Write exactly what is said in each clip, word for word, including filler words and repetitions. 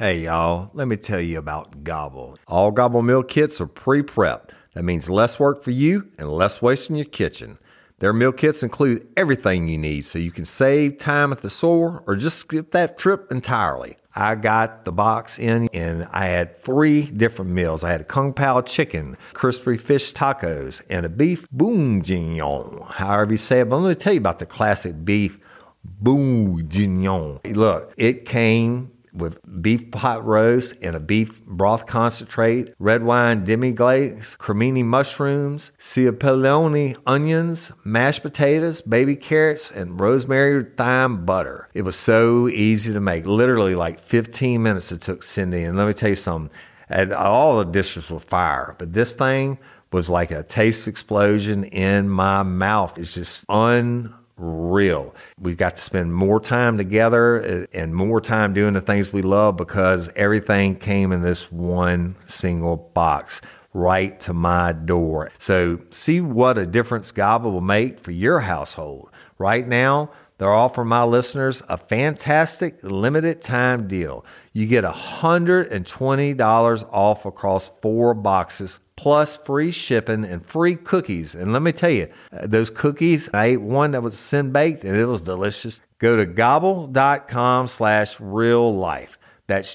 Hey y'all, let me tell you about Gobble. All Gobble meal kits are pre-prepped. That means less work for you and less waste in your kitchen. Their meal kits include everything you need so you can save time at the store or just skip that trip entirely. I got the box in and I had three different meals. I had a Kung Pao chicken, crispy fish tacos, and a beef bourguignon, however you say it. But let me tell you about the classic beef bourguignon. Look, it came with beef pot roast and a beef broth concentrate, red wine demi-glace, cremini mushrooms, cipollone onions, mashed potatoes, baby carrots, and rosemary thyme butter. It was so easy to make. Literally like fifteen minutes it took Cindy. And let me tell you something, and all the dishes were fire, but this thing was like a taste explosion in my mouth. It's just unbelievable. Real. We got to spend more time together and more time doing the things we love because everything came in this one single box right to my door. So see what a difference Gobble will make for your household. Right now, they're offering my listeners a fantastic limited time deal. You get one hundred twenty dollars off across four boxes plus free shipping and free cookies. And let me tell you, those cookies, I ate one that was sin baked and it was delicious. Go to gobble.com slash real life. That's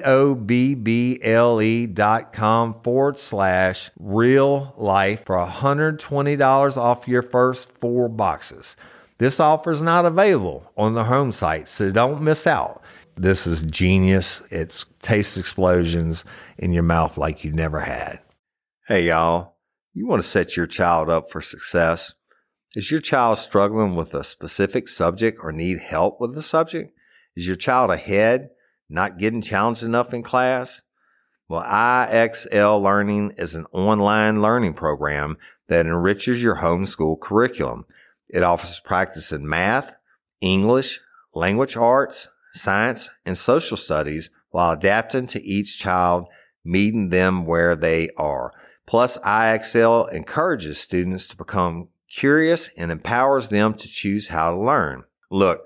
G-O-B-B-L-E dot com forward slash real life for one hundred twenty dollars off your first four boxes. This offer is not available on the home site, so don't miss out. This is genius. It's taste explosions in your mouth like you never had. Hey, y'all. You want to set your child up for success? Is your child struggling with a specific subject or need help with the subject? Is your child ahead, not getting challenged enough in class? Well, I X L Learning is an online learning program that enriches your homeschool curriculum. It offers practice in math, English, language arts, science, and social studies while adapting to each child, meeting them where they are. Plus, I X L encourages students to become curious and empowers them to choose how to learn. Look,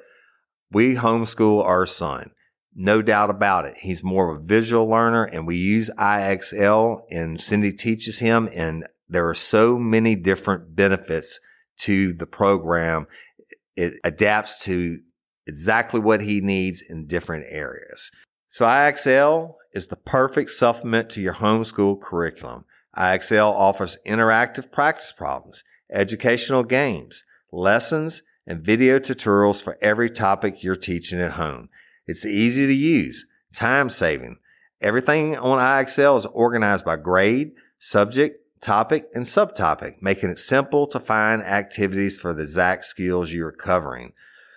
we homeschool our son. No doubt about it. He's more of a visual learner, and we use I X L, and Cindy teaches him, and there are so many different benefits to the program. It adapts to exactly what he needs in different areas. So I X L is the perfect supplement to your homeschool curriculum. I X L offers interactive practice problems, educational games, lessons, and video tutorials for every topic you're teaching at home. It's easy to use, time-saving. Everything on I X L is organized by grade, subject, topic, and subtopic, making it simple to find activities for the exact skills you are covering.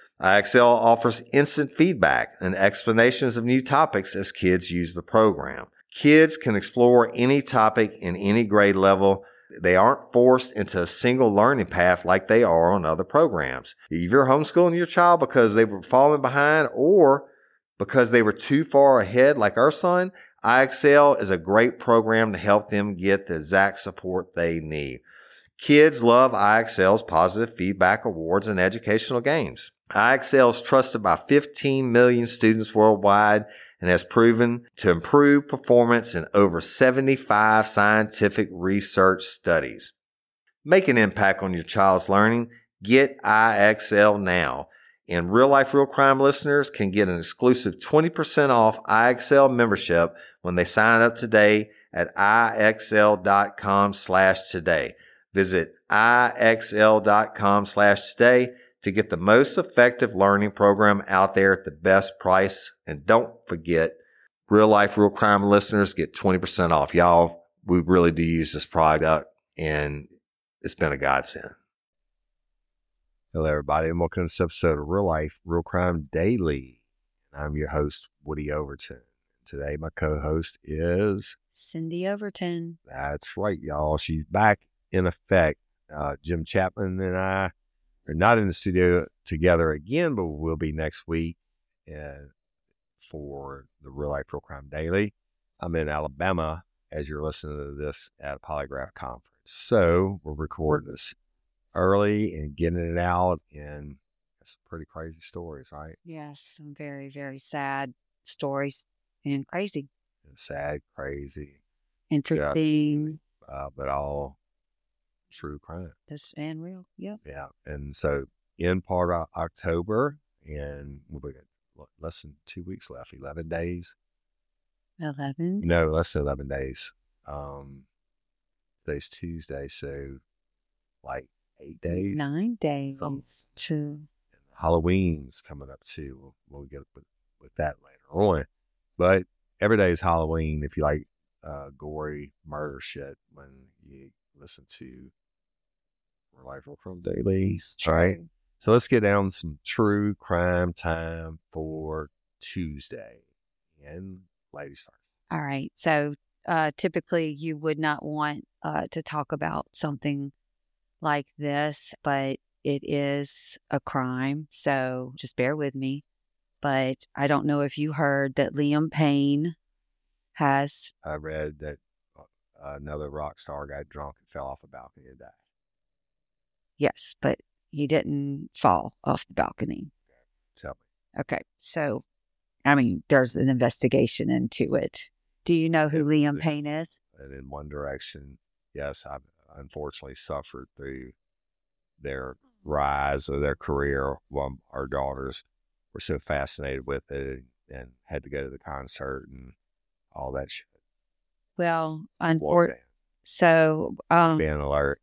I X L offers instant feedback and explanations of new topics as kids use the program. Kids can explore any topic in any grade level. They aren't forced into a single learning path like they are on other programs. If you're homeschooling your child because they were falling behind or because they were too far ahead like our son, I X L is a great program to help them get the exact support they need. Kids love I X L's positive feedback awards and educational games. I X L is trusted by fifteen million students worldwide and has proven to improve performance in over seventy-five scientific research studies. Make an impact on your child's learning. Get I X L now. And Real Life Real Crime listeners can get an exclusive twenty percent off I X L membership when they sign up today at IXL.com slash today. Visit IXL.com slash today to get the most effective learning program out there at the best price. And don't forget, Real Life Real Crime listeners get twenty percent off. Y'all, we really do use this product, and it's been a godsend. Hello, everybody, and welcome to this episode of Real Life Real Crime Daily. I'm your host, Woody Overton. Today, my co-host is Cindy Overton. That's right, y'all. She's back in effect. Uh, Jim Chapman and I are not in the studio together again, but we'll be next week uh, for the Real Life Real Crime Daily. I'm in Alabama as you're listening to this at a Polygraph conference. So we're recording this early and getting it out, and it's pretty crazy stories, right? Yes, some very, very sad stories. and crazy. Sad, crazy, Interesting. yeah, uh, but all true crime. This and real. Yep. Yeah. And so in part of October, and we'll be less than two weeks left, eleven days. eleven? No, less than eleven days. Um, today's Tuesday, so like eight days. Nine days Some, to Halloween's coming up too. We'll, we'll get with, with that later on. But every day is Halloween if you like uh, gory murder shit when you listen to Life from Dailies. All right. So let's get down some true crime time for Tuesday. And ladies first. All right. So uh, typically you would not want uh, to talk about something like this, but it is a crime. So just bear with me. But I don't know if you heard that Liam Payne has. I read that uh, another rock star got drunk and fell off a balcony and died. Yes, but he didn't fall off the balcony. Okay. Tell me. Okay. So, I mean, there's an investigation into it. Do you know who Yeah, Liam Payne is? And in One Direction, yes, I've unfortunately suffered through their rise of their career while our daughters were so fascinated with it and had to go to the concert and all that shit. Well, unfortunately, so um, Band alert.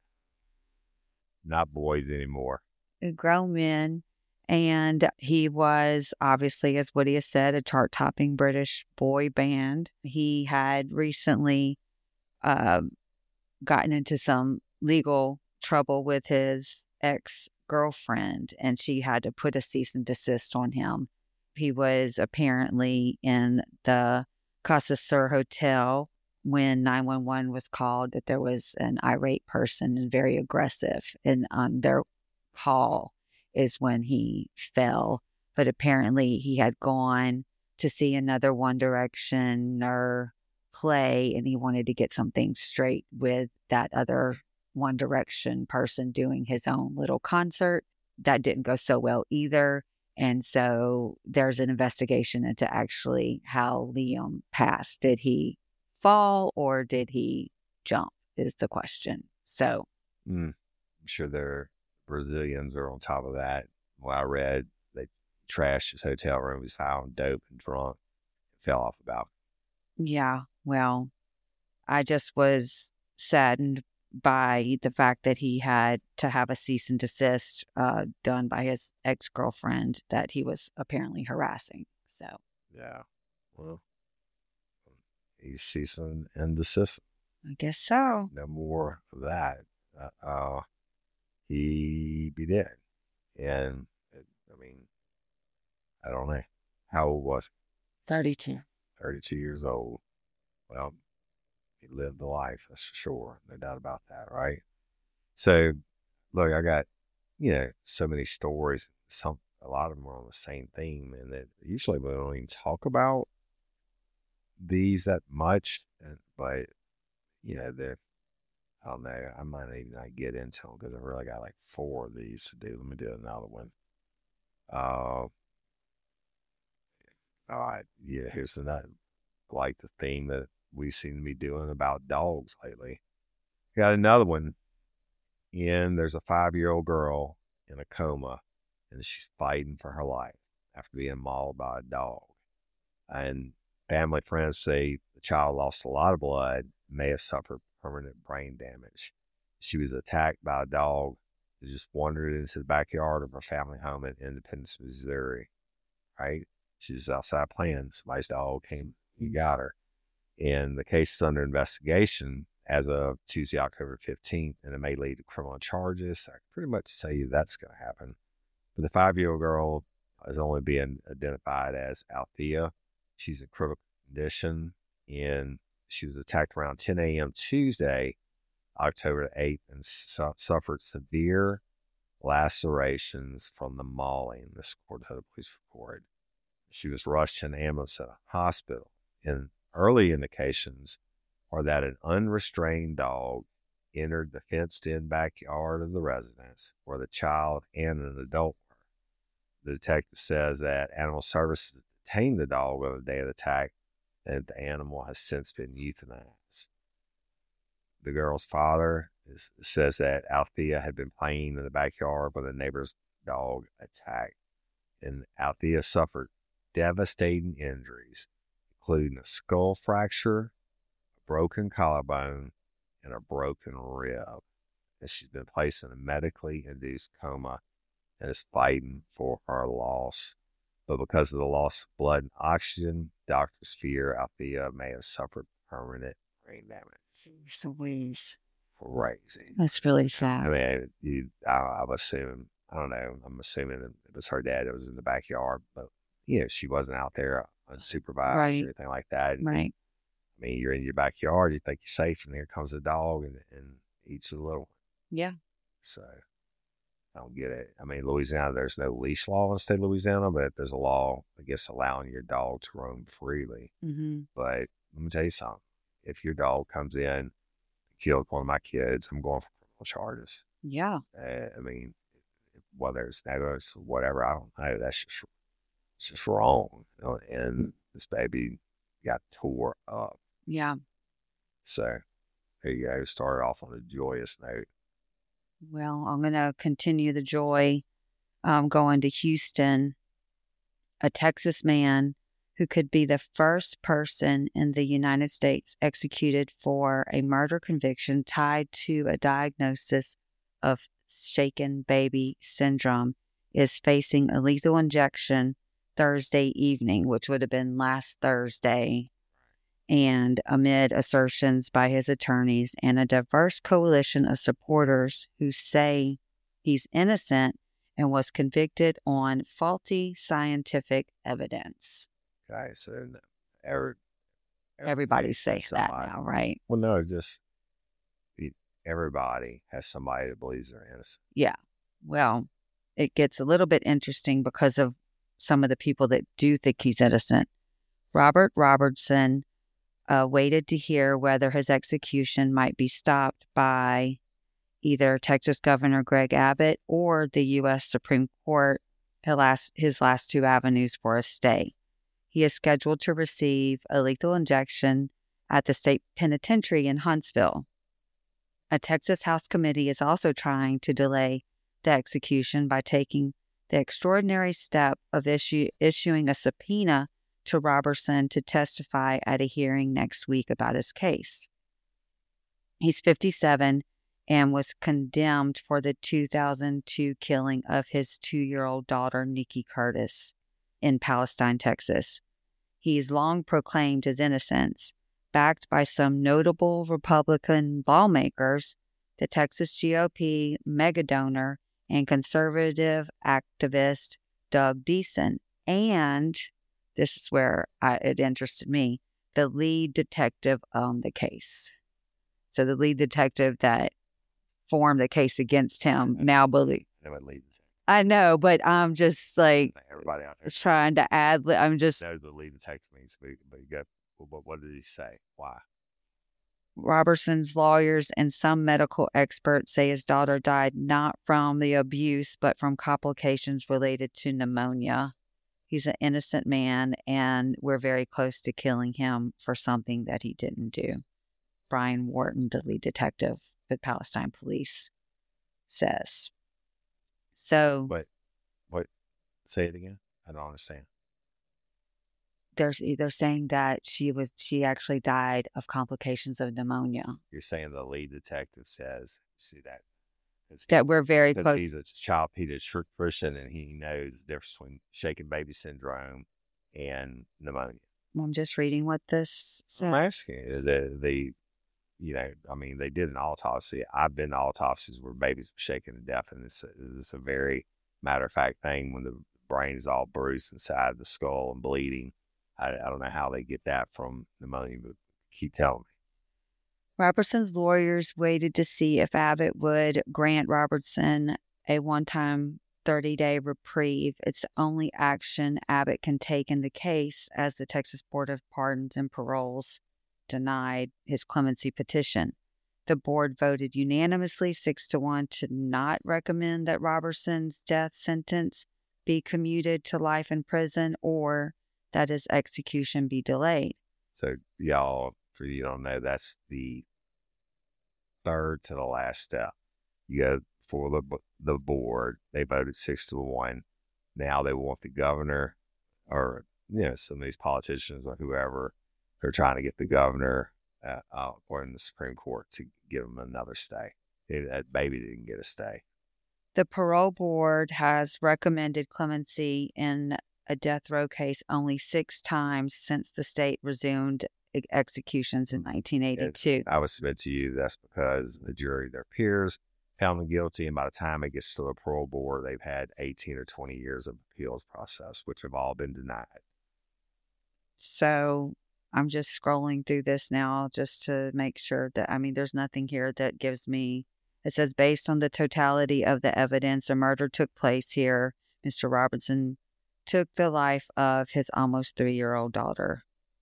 Not boys anymore. Grown men. And he was obviously, as Woody has said, a chart-topping British boy band. He had recently uh, gotten into some legal trouble with his ex-girlfriend, and she had to put a cease and desist on him. He was apparently in the Casa Sur Hotel when nine one one was called that there was an irate person and very aggressive. And on their call is when he fell. But apparently he had gone to see another One Directioner play and he wanted to get something straight with that other One Direction person doing his own little concert. That didn't go so well either. And so there's an investigation into actually how Liam passed. Did he fall or did he jump is the question. So mm, I'm sure their Brazilians are on top of that. Well, I read they trashed his hotel room. He was high on dope and drunk and fell off the balcony. Yeah, well, I just was saddened by the fact that he had to have a cease and desist uh, done by his ex-girlfriend that he was apparently harassing. So yeah, well, he's cease and desist. I guess so. No more of that. Uh, uh he be dead, and it, I mean, I don't know how old was he? Thirty-two. Thirty-two years old. Well, he lived the life, that's for sure. No doubt about that, right? So, look, I got, you know, so many stories. Some, a lot of them are on the same theme, and that usually we don't even talk about these that much. And, but, you know, the I don't know. I might even not get into them because I really got like four of these to do. Let me do another one. Uh, all right. Yeah, here's another. Like the theme that we seem to be doing about dogs lately. Got another one. And there's a five-year-old girl in a coma, and she's fighting for her life after being mauled by a dog. And family friends say the child lost a lot of blood, may have suffered permanent brain damage. She was attacked by a dog that just wandered into the backyard of her family home in Independence, Missouri. Right? She was outside playing. Somebody's dog came and got her. And the case is under investigation as of Tuesday, October fifteenth, and it may lead to criminal charges. I can pretty much tell you that's going to happen. But the five-year-old girl is only being identified as Althea. She's in critical condition, and she was attacked around ten a.m. Tuesday, October eighth, and su- suffered severe lacerations from the mauling, this according to the police report. She was rushed to an ambulance at a hospital. And early indications are that an unrestrained dog entered the fenced-in backyard of the residence where the child and an adult were. The detective says that Animal Services detained the dog on the day of the attack and the animal has since been euthanized. The girl's father is, says that Althea had been playing in the backyard when the neighbor's dog attacked, and Althea suffered devastating injuries, including a skull fracture, a broken collarbone, and a broken rib. And she's been placed in a medically induced coma and is fighting for her loss. But because of the loss of blood and oxygen, doctors fear Althea may have suffered permanent brain damage. Jeez Louise. Crazy. That's really sad. I mean, you, I, I'm assuming, I don't know, I'm assuming it was her dad that was in the backyard, but, you know, she wasn't out there unsupervised Right. or anything like that. And, Right. I mean, you're in your backyard, you think you're safe, and here comes a dog and, and eats a little one. Yeah. So, I don't get it. I mean, Louisiana, there's no leash law in the state of Louisiana, but there's a law, I guess, allowing your dog to roam freely. Mm-hmm. But let me tell you something. If your dog comes in and killed one of my kids, I'm going for criminal charges. Yeah. Uh, I mean, whether it's negligence or whatever, I don't know. That's just, it's just wrong. You know? And this baby got tore up. Yeah. So there you go. Started off on a joyous note. Well, I'm going to continue the joy. Um, going to Houston, a Texas man who could be the first person in the United States executed for a murder conviction tied to a diagnosis of shaken baby syndrome, is facing a lethal injection Thursday evening, which would have been last Thursday. And amid assertions by his attorneys and a diverse coalition of supporters who say he's innocent and was convicted on faulty scientific evidence. Okay, so every, everybody's saying that now, right? Well, no, just everybody has somebody that believes they're innocent. Yeah. Well, it gets a little bit interesting because of some of the people that do think he's innocent. Robert Robertson uh, waited to hear whether his execution might be stopped by either Texas Governor Greg Abbott or the U S Supreme Court, his last, his last two avenues for a stay. He is scheduled to receive a lethal injection at the state penitentiary in Huntsville. A Texas House committee is also trying to delay the execution by taking the extraordinary step of issue, issuing a subpoena to Robertson to testify at a hearing next week about his case. He's fifty-seven and was condemned for the two thousand two killing of his two-year-old daughter, Nikki Curtis, in Palestine, Texas. He's long proclaimed his innocence. Backed by some notable Republican lawmakers, the Texas G O P megadonor and conservative activist Doug Deason, and this is where I, it interested me, the lead detective on the case. So the lead detective that formed the case against him now believe. I know, but I'm just like everybody out there trying to add. I'm just knows the lead detective means, but you go. What, what did he say? Why? Robertson's lawyers and some medical experts say his daughter died not from the abuse, but from complications related to pneumonia. He's an innocent man, and we're very close to killing him for something that he didn't do. Brian Wharton, the lead detective with Palestine Police, says. So, but what? Say it again. I don't understand. There's either saying that she was she actually died of complications of pneumonia. You're saying the lead detective says, see that? That we're very close. He's a child pediatrician and he knows the difference between shaken baby syndrome and pneumonia. I'm just reading what this says. I'm asking the the you know, I mean, they did an autopsy. I've been to autopsies where babies were shaken to death, and it's a, it's a very matter of fact thing when the brain is all bruised inside the skull and bleeding. I, I don't know how they get that from pneumonia, but keep telling me. Robertson's lawyers waited to see if Abbott would grant Robertson a one-time thirty-day reprieve. It's the only action Abbott can take in the case, as the Texas Board of Pardons and Paroles denied his clemency petition. The board voted unanimously six to one to not recommend that Robertson's death sentence be commuted to life in prison or that his execution be delayed. So y'all, for you don't know, that's the third to the last step. You go for the the board. They voted six to one. Now they want the governor, or you know, some of these politicians or whoever, they're trying to get the governor uh, uh, or in the Supreme Court to give them another stay. It, that baby didn't get a stay. The parole board has recommended clemency in a death row case only six times since the state resumed e- executions in nineteen eighty-two. And I would submit to you that's because the jury, their peers, found them guilty, and by the time it gets to the parole board, they've had eighteen or twenty years of appeals process, which have all been denied. So I'm just scrolling through this now just to make sure that, I mean, there's nothing here that gives me, it says, based on the totality of the evidence, a murder took place here. Mister Robinson took the life of his almost three-year-old daughter,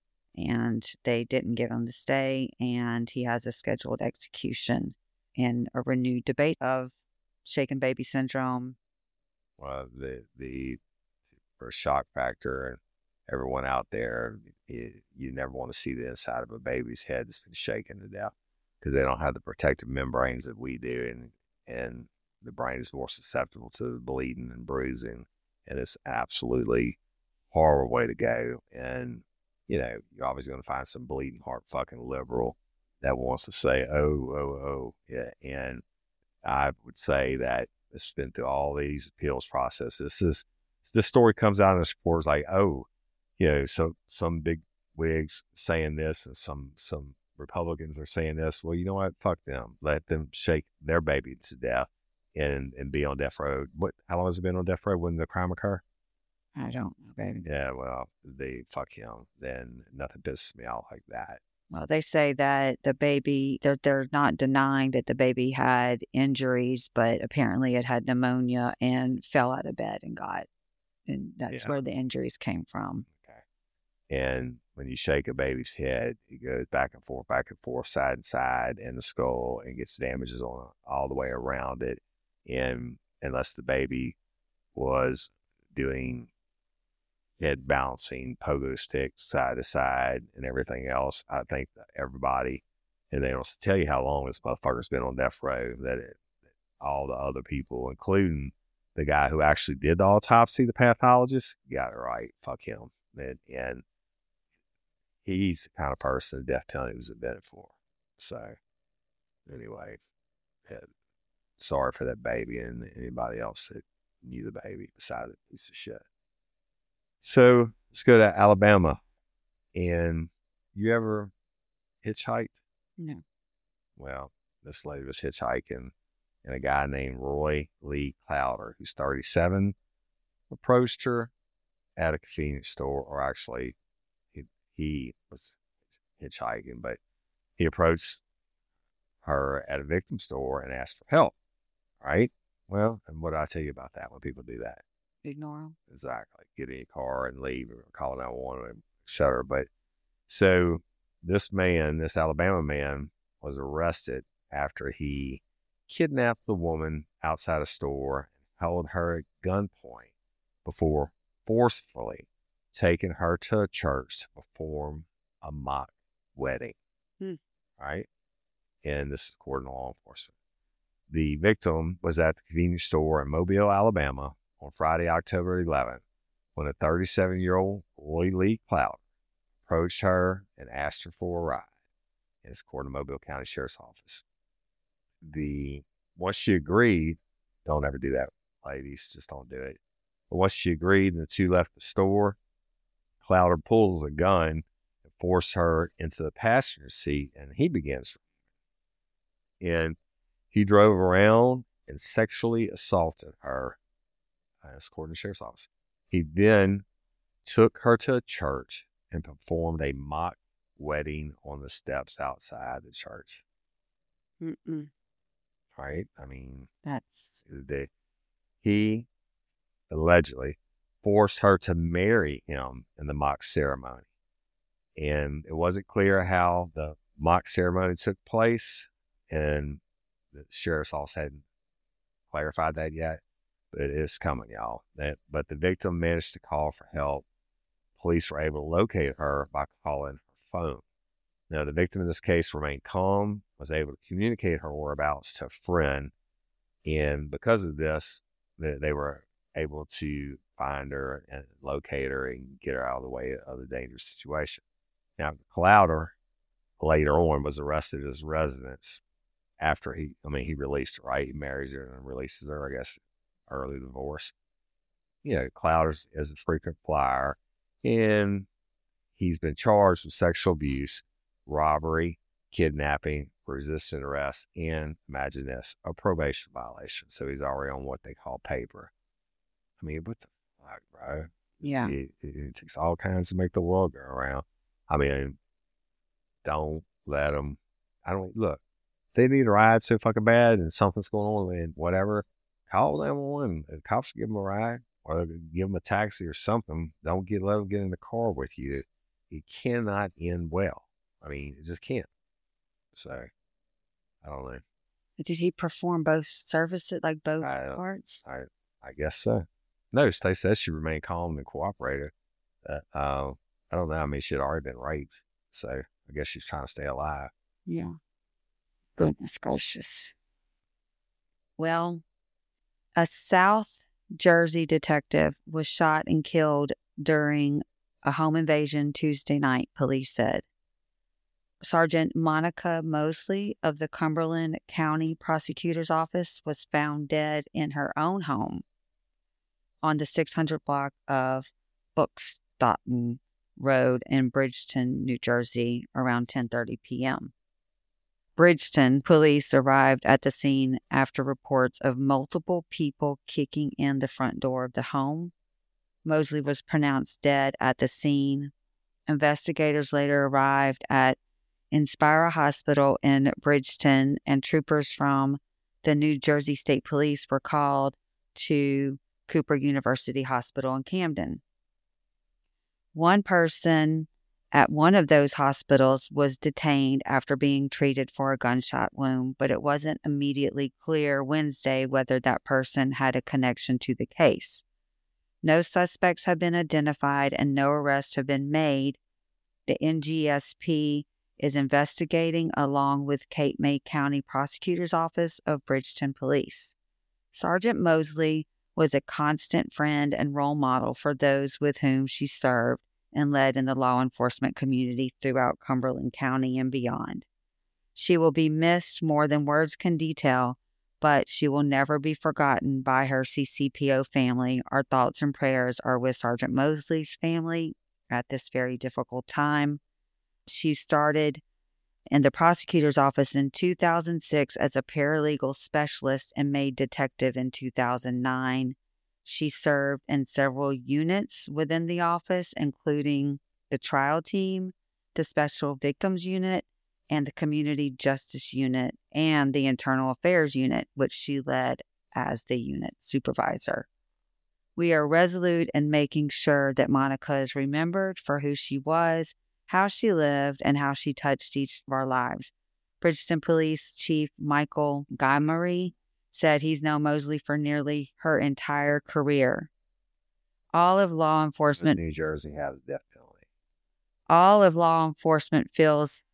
and they didn't give him the stay, and he has a scheduled execution in a renewed debate of shaken baby syndrome. Well, the, the, for shock factor and everyone out there, it, you never want to see the inside of a baby's head that's been shaken to death because they don't have the protective membranes that we do, and and the brain is more susceptible to bleeding and bruising, and it's absolutely horrible way to go. And you know, you're always going to find some bleeding heart fucking liberal that wants to say, oh, oh, oh, yeah. And I would say that it's been through all these appeals processes. This is this story comes out in the reports like, oh, you know, so some big wigs saying this and some some Republicans are saying this. Well, you know what? Fuck them. Let them shake their baby to death and and be on death row. What? How long has it been on death row when the crime occurred? I don't know, baby. Yeah, well, they fuck him. Then nothing pisses me off like that. Well, they say that the baby, they're, they're not denying that the baby had injuries, but apparently it had pneumonia and fell out of bed and got, and that's Yeah. where the injuries came from. Okay. And when you shake a baby's head, it goes back and forth, back and forth, side and side in the skull and gets damages on all the way around it. And unless the baby was doing head bouncing, pogo sticks side to side and everything else, I think that everybody, and they don't tell you how long this motherfucker's been on death row, that it, all the other people, including the guy who actually did the autopsy, the pathologist, got it right. Fuck him. And, and he's the kind of person the death penalty was invented for. So anyway, yeah, sorry for that baby and anybody else that knew the baby besides a piece of shit. So let's go to Alabama. And you ever hitchhiked? No. Well, this lady was hitchhiking, and a guy named Roy Lee Clowder, who's thirty-seven, approached her at a convenience store, or actually he, he was hitchhiking, but he approached her at a victim store and asked for help, right? Well, and what do I tell you about that when people do that? Ignore them. Exactly. Get in your car and leave, or call nine one one, et cetera. But so this man, this Alabama man, was arrested after he kidnapped the woman outside a store and held her at gunpoint before forcefully taking her to a church to perform a mock wedding. Hmm. Right? And this is according to law enforcement. The victim was at the convenience store in Mobile, Alabama on Friday, October eleventh, when a thirty-seven-year-old Roy Lee Clowder approached her and asked her for a ride. And it's according to Mobile County Sheriff's Office. The once she agreed, don't ever do that, ladies, just don't do it. But once she agreed and the two left the store, Clowder pulls a gun and forces her into the passenger seat, and he begins. And he drove around and sexually assaulted her. That's according to the Sheriff's Office. He then took her to a church and performed a mock wedding on the steps outside the church. Mm-mm. Right? I mean, That's the, he allegedly forced her to marry him in the mock ceremony. And it wasn't clear how the mock ceremony took place, and the Sheriff's Office hadn't clarified that yet. But it's coming, y'all. That, but the victim managed to call for help. Police were able to locate her by calling her phone. Now, the victim in this case remained calm, was able to communicate her whereabouts to a friend, and because of this, they, they were able to find her and locate her and get her out of the way of the dangerous situation. Now, Clowder later on was arrested at his residence after he, I mean, he released her, right? He marries her and releases her, I guess, early divorce. You know, Clowder is a frequent flyer, and he's been charged with sexual abuse, robbery, kidnapping, resisting arrest, and, imagine this, a probation violation. So he's already on what they call paper. I mean, what the fuck, bro? Yeah. It, it, it takes all kinds to make the world go around. I mean, don't let them, I don't, look, if they need a ride so fucking bad and something's going on and whatever, call nine one one. The cops give them a ride or give them a taxi or something. Don't get, let them get in the car with you. It cannot end well. I mean, it just can't. So, I don't know. Did he perform both services, like both I, parts? I I guess so. No, they said she remained calm and cooperative. Uh, uh, I don't know. I mean, she had already been raped. So, I guess she's trying to stay alive. Yeah. Goodness gracious. Well, a South Jersey detective was shot and killed during a home invasion Tuesday night, police said. Sergeant Monica Mosley of the Cumberland County Prosecutor's Office was found dead in her own home on the six hundred block of Bookstotton Road in Bridgeton, New Jersey, around ten thirty p.m. Bridgeton police arrived at the scene after reports of multiple people kicking in the front door of the home. Mosley was pronounced dead at the scene. Investigators later arrived at Inspira Hospital in Bridgeton, and troopers from the New Jersey State Police were called to Cooper University Hospital in Camden. One person at one of those hospitals was detained after being treated for a gunshot wound, but it wasn't immediately clear Wednesday whether that person had a connection to the case. No suspects have been identified and no arrests have been made. The N G S P is investigating along with Cape May County Prosecutor's Office of Bridgeton Police. Sergeant Mosley was a constant friend and role model for those with whom she served and led in the law enforcement community throughout Cumberland County and beyond. She will be missed more than words can detail, but she will never be forgotten by her C C P O family. Our thoughts and prayers are with Sergeant Mosley's family at this very difficult time. She started in the prosecutor's office in two thousand six as a paralegal specialist and made detective in two thousand nine. She served in several units within the office, including the trial team, the special victims unit, and the community justice unit, and the internal affairs unit, which she led as the unit supervisor. We are resolute in making sure that Monica is remembered for who she was, how she lived, and how she touched each of our lives. Bridgeton Police Chief Michael Guymery said he's known Mosley for nearly her entire career. All of law enforcement... New Jersey has the death penalty. All of law enforcement feels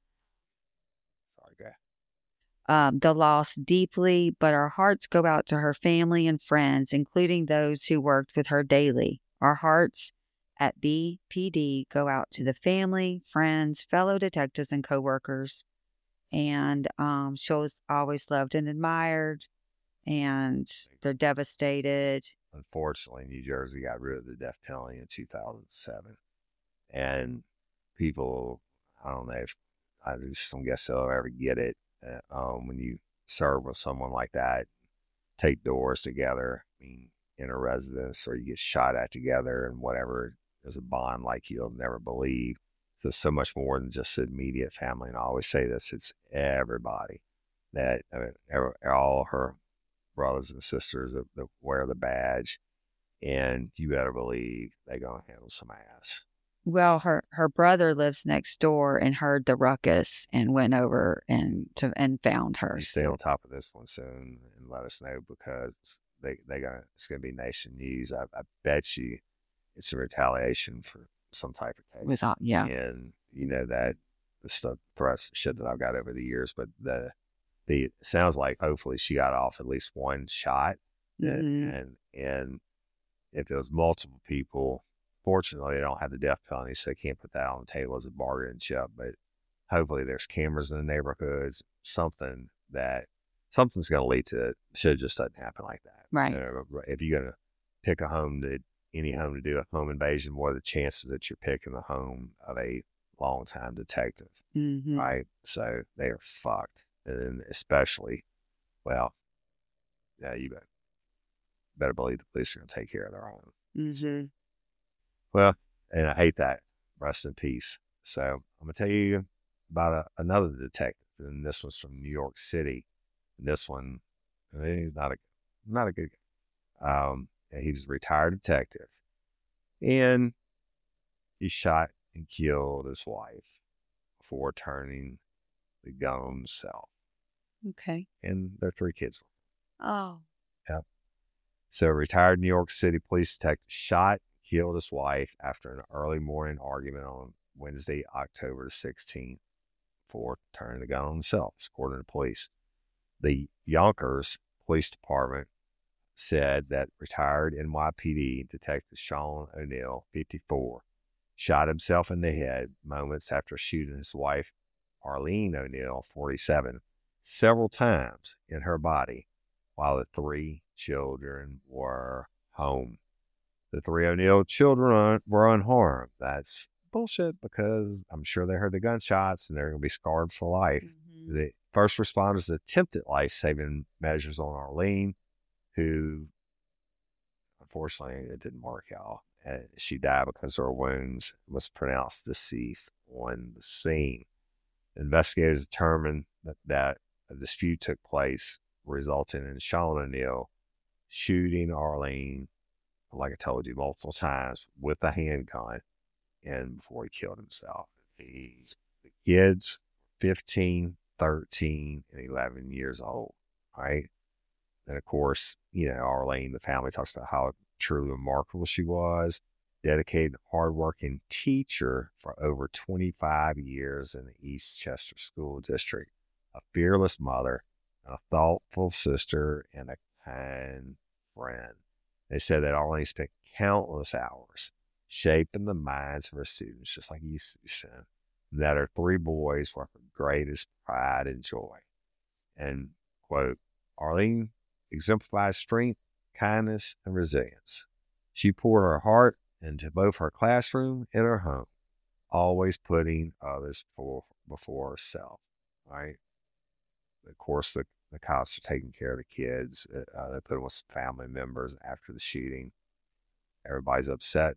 Sorry, um, the loss deeply, but our hearts go out to her family and friends, including those who worked with her daily. Our hearts at B P D go out to the family, friends, fellow detectives, and coworkers. And um, she was always loved and admired, and they're devastated. Unfortunately, New Jersey got rid of the death penalty in two thousand seven. And people, I don't know if, I just don't guess they'll ever get it. Uh, um, when you serve with someone like that, take doors together, I mean, in a residence, or you get shot at together and whatever, there's a bond like you'll never believe. There's so much more than just the immediate family. And I always say this, it's everybody that, I mean, every, all her brothers and sisters that, that wear the badge, and you better believe they're going to handle some ass. Well, her, her brother lives next door and heard the ruckus and went over and to and found her. You stay on top of this one soon and let us know, because they they gonna it's gonna be nation news. I, I bet you it's a retaliation for some type of case. Without, yeah. And you know that the stuff, threats, shit that I've got over the years. But the the it sounds like hopefully she got off at least one shot, Mm-hmm. and, and and if it was multiple people, fortunately they don't have the death penalty, so they can't put that on the table as a bargaining chip. But hopefully there's cameras in the neighborhoods, something that something's going to lead to it. Should just doesn't happen like that. Right. You know, if you're going to pick a home to any home to do a home invasion, what are the chances that you're picking the home of a longtime detective? Mm-hmm. Right. So they are fucked. And then especially, well, yeah, you better, better believe the police are going to take care of their own. Mm-hmm. Well, and I hate that. Rest in peace. So I'm going to tell you about a, another detective, and this one's from New York City. And this one, he's not a, not a good guy. Um, he was a retired detective, and he shot and killed his wife before turning the gun on himself. Okay. And their three kids. Oh. Yep. So a retired New York City police detective shot, killed his wife after an early morning argument on Wednesday, October the sixteenth, before turning the gun on himself, according to police. The Yonkers Police Department said that retired N Y P D Detective Sean O'Neill, fifty-four, shot himself in the head moments after shooting his wife, Arlene O'Neill, forty-seven, several times in her body while the three children were home. The three O'Neill children were unharmed. That's bullshit, because I'm sure they heard the gunshots and they're going to be scarred for life. Mm-hmm. The first responders attempted life-saving measures on Arlene, who, unfortunately, it didn't work out. And she died because her wounds, was pronounced deceased on the scene. Investigators determined that, that a dispute took place, resulting in Sean O'Neill shooting Arlene, like I told you, multiple times with a handgun, and before he killed himself. He's, the kids, fifteen, thirteen, and eleven years old, right? And of course, you know, Arlene, the family talks about how truly remarkable she was, dedicated, hardworking teacher for over twenty-five years in the Eastchester School District, a fearless mother, and a thoughtful sister, and a kind friend. They said that Arlene spent countless hours shaping the minds of her students, just like you said, that her three boys were her greatest pride and joy. And, quote, Arlene exemplified strength, kindness, and resilience. She poured her heart into both her classroom and her home, always putting others before, before herself, right? Of course, the, the cops are taking care of the kids. Uh, they put them with family members after the shooting. Everybody's upset.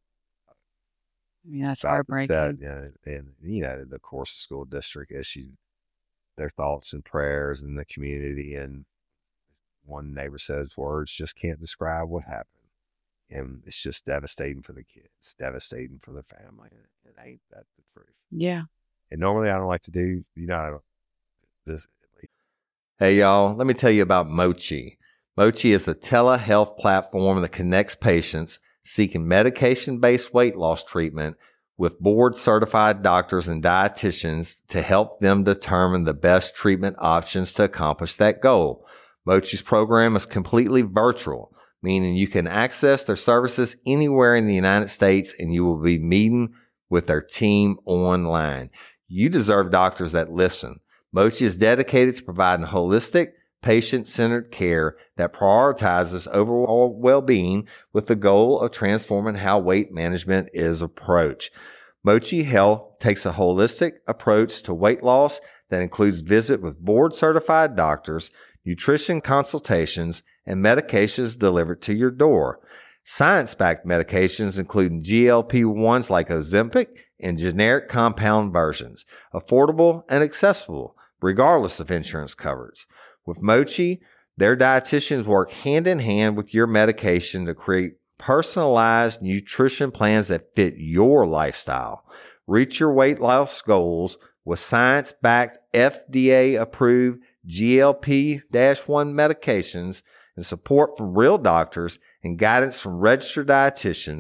Yeah, that's heartbreaking. Upset, and, and, you know, the course the school district issued their thoughts and prayers in the community. And one neighbor says, words just can't describe what happened. And it's just devastating for the kids, devastating for the family. It ain't that the truth. Yeah. And normally I don't like to do, you know, I don't, this. Hey, y'all, let me tell you about Mochi. Mochi is a telehealth platform that connects patients seeking medication-based weight loss treatment with board-certified doctors and dietitians to help them determine the best treatment options to accomplish that goal. Mochi's program is completely virtual, meaning you can access their services anywhere in the United States, and you will be meeting with their team online. You deserve doctors that listen. Mochi is dedicated to providing holistic, patient-centered care that prioritizes overall well-being with the goal of transforming how weight management is approached. Mochi Health takes a holistic approach to weight loss that includes visit with board-certified doctors, nutrition consultations, and medications delivered to your door. Science-backed medications including G L P one s like Ozempic and generic compound versions, affordable and accessible regardless of insurance coverage. With Mochi, their dietitians work hand in hand with your medication to create personalized nutrition plans that fit your lifestyle. Reach your weight loss goals with science-backed, F D A-approved G L P one medications and support from real doctors and guidance from registered dietitians,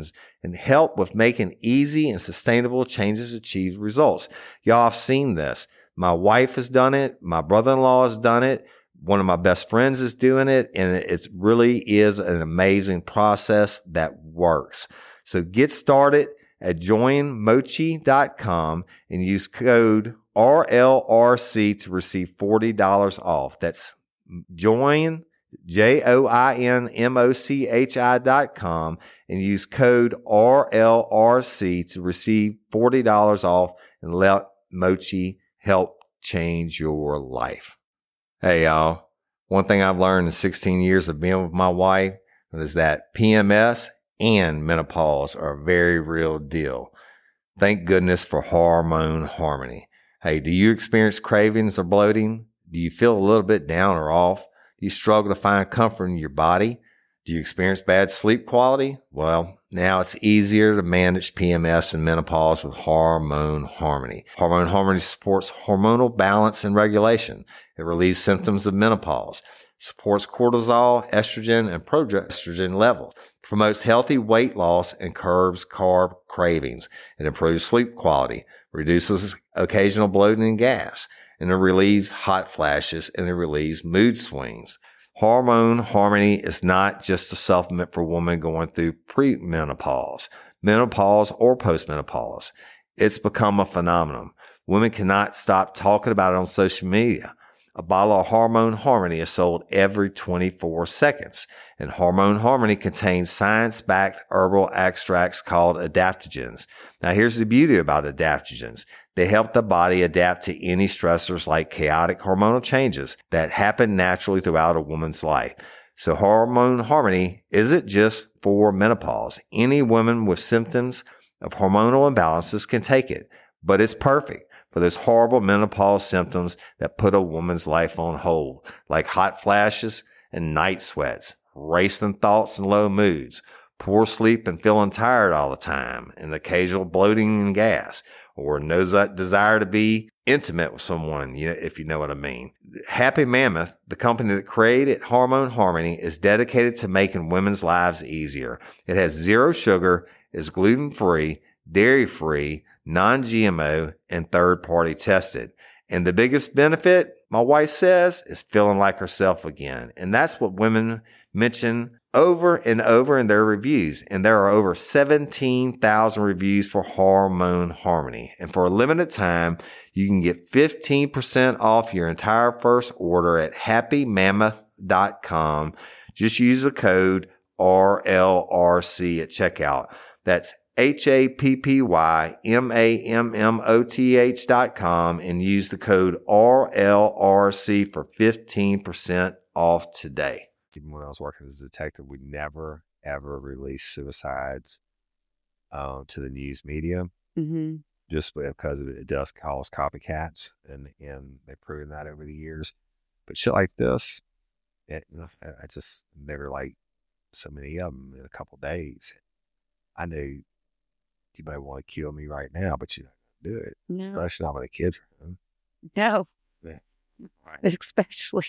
and help with making easy and sustainable changes achieve results. Y'all have seen this. My wife has done it. My brother-in-law has done it. One of my best friends is doing it. And it really is an amazing process that works. So get started at join mochi dot com and use code R L R C to receive forty dollars off. That's join, J O I N M O C H I dot com, and use code R L R C to receive forty dollars off and let Mochi help change your life. Hey, y'all. One thing I've learned in sixteen years of being with my wife is that P M S and menopause are a very real deal. Thank goodness for Hormone Harmony. Hey, do you experience cravings or bloating? Do you feel a little bit down or off? Do you struggle to find comfort in your body? Do you experience bad sleep quality? Well, now it's easier to manage P M S and menopause with Hormone Harmony. Hormone Harmony supports hormonal balance and regulation. It relieves symptoms of menopause, supports cortisol, estrogen, and progestin levels, promotes healthy weight loss, and curbs carb cravings. It improves sleep quality, reduces occasional bloating and gas, and it relieves hot flashes, and it relieves mood swings. Hormone Harmony is not just a supplement for women going through premenopause, menopause, or postmenopause. It's become a phenomenon. Women cannot stop talking about it on social media. A bottle of Hormone Harmony is sold every twenty-four seconds, and Hormone Harmony contains science-backed herbal extracts called adaptogens. Now, here's the beauty about adaptogens. They help the body adapt to any stressors like chaotic hormonal changes that happen naturally throughout a woman's life. So Hormone Harmony isn't just for menopause. Any woman with symptoms of hormonal imbalances can take it, but it's perfect for those horrible menopause symptoms that put a woman's life on hold, like hot flashes and night sweats, racing thoughts and low moods, poor sleep and feeling tired all the time, and occasional bloating and gas, or no desire to be intimate with someone, you know, if you know what I mean. Happy Mammoth, the company that created Hormone Harmony, is dedicated to making women's lives easier. It has zero sugar, is gluten-free, dairy-free, non-G M O, and third-party tested. And the biggest benefit, my wife says, is feeling like herself again. And that's what women mention over and over in their reviews. And there are over seventeen thousand reviews for Hormone Harmony. And for a limited time, you can get fifteen percent off your entire first order at happy mammoth dot com. Just use the code R L R C at checkout. That's H A P P Y M A M M O T H dot com and use the code R L R C for fifteen percent off today. Even when I was working as a detective, we never, ever released suicides uh, to the news media, Mm-hmm. just because it, it does cause copycats, and, and they've proven that over the years. But shit like this, it, you know, I, I just, there were like so many of them in a couple days. I knew you might want to kill me right now, but you're not going to do it. No. Especially not when the kids are home. No. Yeah. Right. Especially.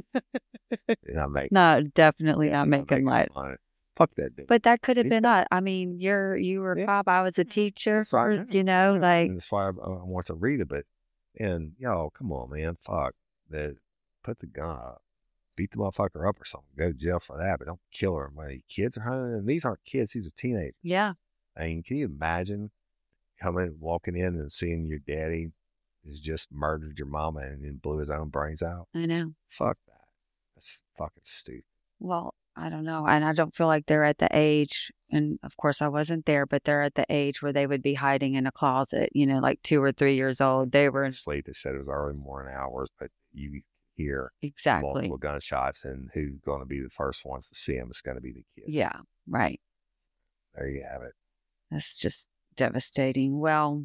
Not make, No, definitely yeah, not making light. fun. Fuck that dude. But that could have He's been not- us. I mean, you're you were a Yeah. cop. I was a teacher. That's right. or, You know, Yeah, like and that's why I, I want to read it. But and yo, come on, man, fuck that. Put the gun up, beat the motherfucker up or something. Go to jail for that, but don't kill her when the kids are home. And these aren't kids; these are teenagers. yeah, I mean, can you imagine coming, walking in and seeing your daddy has just murdered your mama and then blew his own brains out? I know. Fuck that. That's fucking stupid. Well, I don't know, and I don't feel like they're at the age. And of course, I wasn't there, but they're at the age where they would be hiding in a closet. You know, like two or three years old. They were Sleep. They said it was early morning hours, but you hear exactly. multiple gunshots, and who's going to be the first ones to see them? It's going to be the kids. Yeah, right. There you have it. That's just devastating. Well,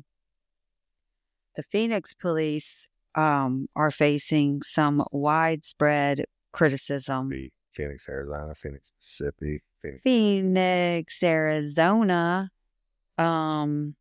the Phoenix police um, are facing some widespread criticism. Be Phoenix, Arizona, Phoenix, Mississippi, Phoenix. Phoenix, Arizona, um,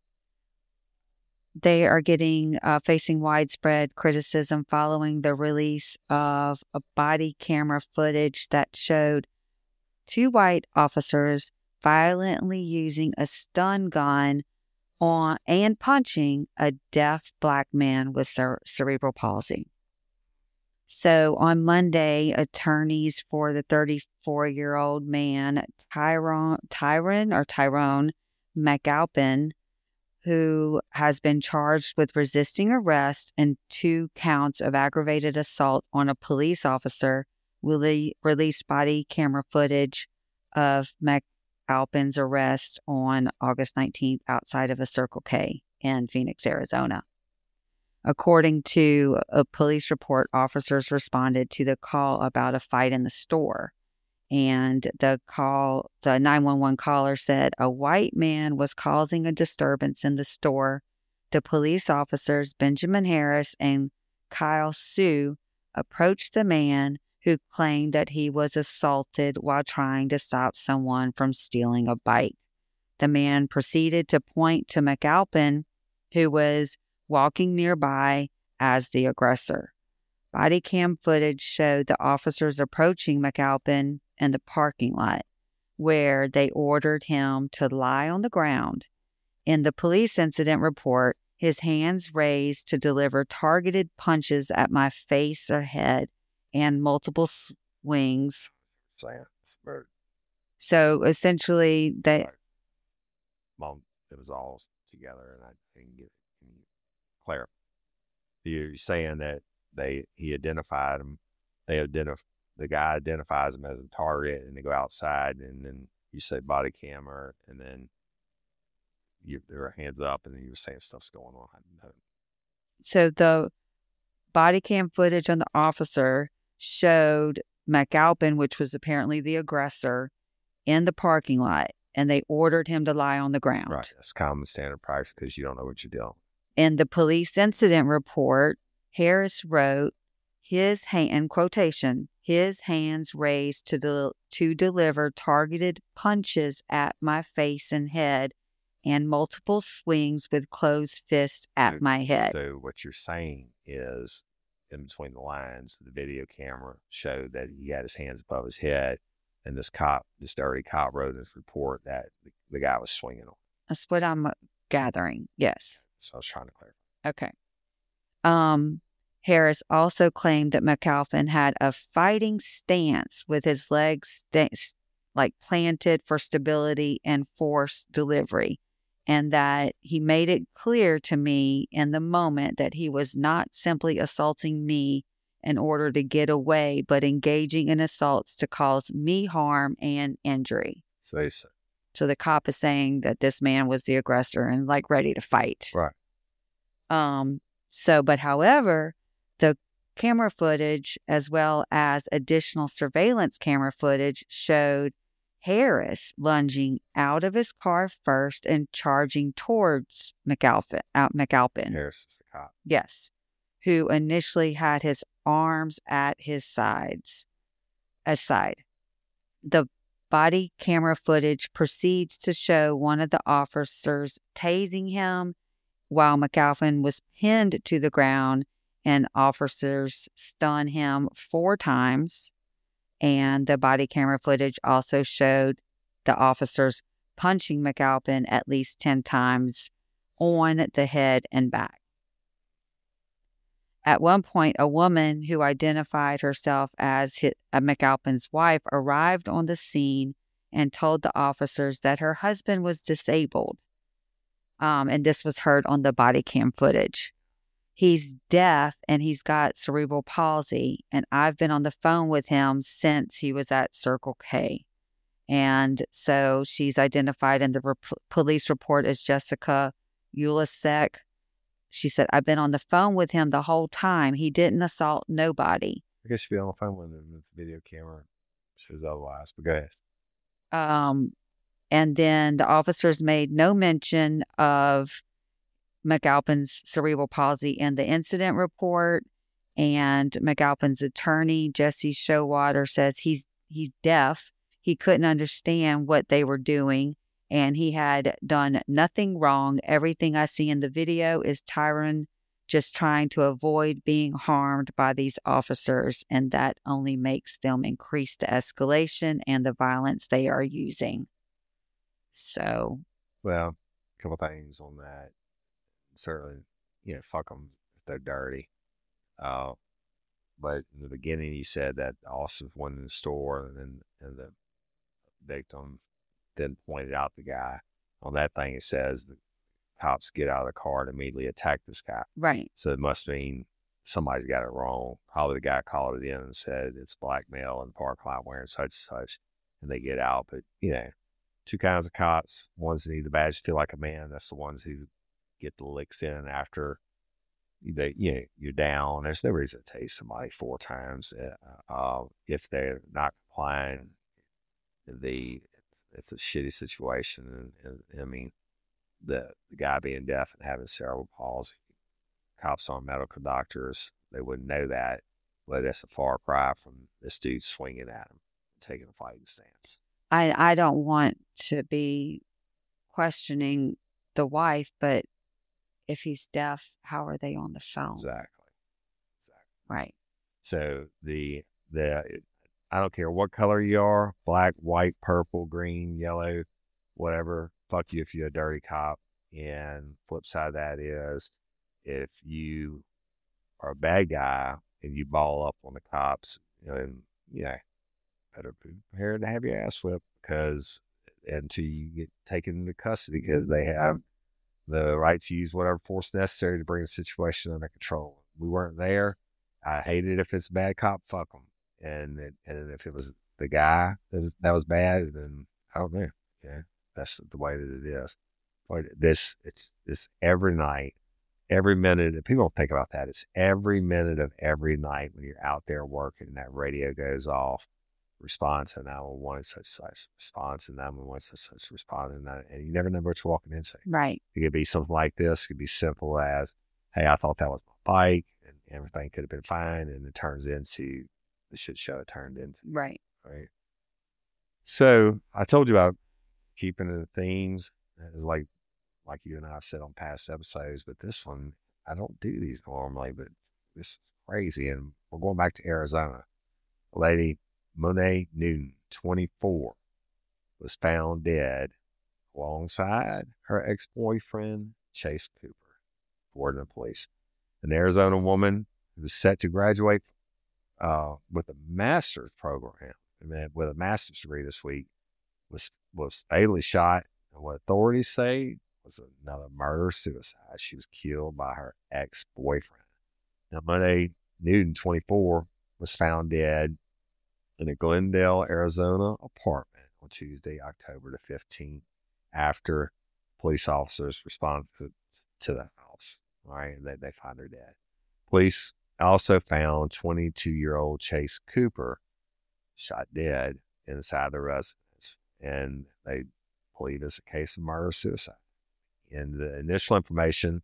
they are getting uh, facing widespread criticism following the release of a body camera footage that showed two white officers violently using a stun gun on and punching a deaf black man with cer- cerebral palsy. So on Monday, attorneys for the thirty-four-year-old man, Tyrone, Tyron or Tyrone McAlpin, who has been charged with resisting arrest and two counts of aggravated assault on a police officer, will release body camera footage of McAlpin's arrest on August nineteenth outside of a Circle K in Phoenix, Arizona. According to a police report, officers responded to the call about a fight in the store. And the call, the nine one one caller said a white man was causing a disturbance in the store. The police officers, Benjamin Harris and Kyle Sue, approached the man who claimed that he was assaulted while trying to stop someone from stealing a bike. The man proceeded to point to McAlpin, who was walking nearby, as the aggressor. Body cam footage showed the officers approaching McAlpin in the parking lot, where they ordered him to lie on the ground. In the police incident report, his hands raised to deliver targeted punches at my face or head and multiple swings. So essentially, they. Mom, it was all together, and I didn't get it. Clear. You're saying that they he identified him. They identify the guy identifies him as a target, and they go outside, and then you say body camera, and then you their hands up, and then you were saying stuff's going on. I didn't know. So the body cam footage on the officer showed McAlpin, which was apparently the aggressor, in the parking lot, and they ordered him to lie on the ground. Right, that's common standard practice because you don't know what you're doing. In the police incident report, Harris wrote, his hand, in quotation, his hands raised to, del- to deliver targeted punches at my face and head and multiple swings with closed fists at so, my head. So what you're saying is, in between the lines, the video camera showed that he had his hands above his head, and this cop, this dirty cop wrote in his report that the, the guy was swinging on. That's what I'm gathering, yes. So I was trying to clarify. Okay. Um, Harris also claimed that McAlpin had a fighting stance with his legs st- like planted for stability and force delivery, and that he made it clear to me in the moment that he was not simply assaulting me in order to get away, but engaging in assaults to cause me harm and injury. So, so. So the cop is saying that this man was the aggressor and like ready to fight. Right. Um, so, but however, the camera footage as well as additional surveillance camera footage showed Harris lunging out of his car first and charging towards McAlpin. Out McAlpin. Harris is the cop. Yes, who initially had his arms at his sides. Aside, the body camera footage proceeds to show one of the officers tasing him while McAlpin was pinned to the ground, and officers stun him four times. And the body camera footage also showed the officers punching McAlpin at least ten times on the head and back. At one point, a woman who identified herself as his, uh, McAlpin's wife arrived on the scene and told the officers that her husband was disabled. Um, and this was heard on the body cam footage. He's deaf and he's got cerebral palsy, and I've been on the phone with him since he was at Circle K. And so she's identified in the rep- police report as Jessica Ulasek. She said, I've been on the phone with him the whole time. He didn't assault nobody. I guess you'd be on the phone with him if the video camera shows otherwise, but go ahead. Um, and then the officers made no mention of McAlpin's cerebral palsy in the incident report. And McAlpin's attorney, Jesse Showalter, says he's he's deaf. He couldn't understand what they were doing, and he had done nothing wrong. Everything I see in the video is Tyron just trying to avoid being harmed by these officers, and that only makes them increase the escalation and the violence they are using. So, well, a couple things on that. Certainly, you know, fuck them if they're dirty. Uh, but in the beginning, you said that the officers went in the store, and then and the victim then pointed out the guy. On that thing, it says the cops get out of the car and immediately attack this guy. right. So it must mean somebody's got it wrong. Probably the guy called it in and said it's black male in the park lot wearing such and such, and they get out. But, you know, two kinds of cops. Ones that need the badge to feel like a man. That's the ones who get the licks in after they, you know, you're down. There's no reason to tase somebody four times uh, uh, if they're not complying. The it's, it's a shitty situation, and, and I mean, the, the guy being deaf and having cerebral palsy, cops aren't medical doctors, they wouldn't know that, but it's a far cry from this dude swinging at him, taking a fighting stance. I I don't want to be questioning the wife, but if he's deaf, how are they on the phone? Exactly. Exactly. Right. So the the I don't care what color you are, black, white, purple, green, yellow, whatever. Fuck you if you're a dirty cop. And flip side of that is if you are a bad guy and you ball up on the cops, you know, and you know, better be prepared to have your ass whipped because until you get taken into custody, because they have the right to use whatever force necessary to bring the situation under control. We weren't there. I hate it if it's a bad cop. Fuck them. And it, and if it was the guy that, that was bad, then I don't know. Yeah, that's the way that it is. But this it's it's every night, every minute. And people don't think about that. It's every minute of every night when you're out there working and that radio goes off. Response to nine one one, such such response to nine one one, such such response, and, and you never know what you're walking into. Right. It could be something like this. It could be simple as, "Hey, I thought that was my bike," and everything could have been fine, and it turns into the shit show it turned into. Right. Right. So I told you about keeping the themes. It's like like you and I have said on past episodes, but this one I don't do these normally, but this is crazy, and we're going back to Arizona. A lady. Monet Newton, twenty-four, was found dead alongside her ex-boyfriend, Chase Cooper, according to police. An Arizona woman who was set to graduate uh, with a master's program, with a master's degree this week, was, was fatally shot. And what authorities say was another murder-suicide. She was killed by her ex-boyfriend. Now, Monet Newton, twenty-four, was found dead in a Glendale, Arizona apartment on Tuesday, October the fifteenth, after police officers responded to, to the house. All right, and they, they find her dead. Police also found twenty-two-year-old Chase Cooper shot dead inside the residence, and they believe it's a case of murder-suicide. And the initial information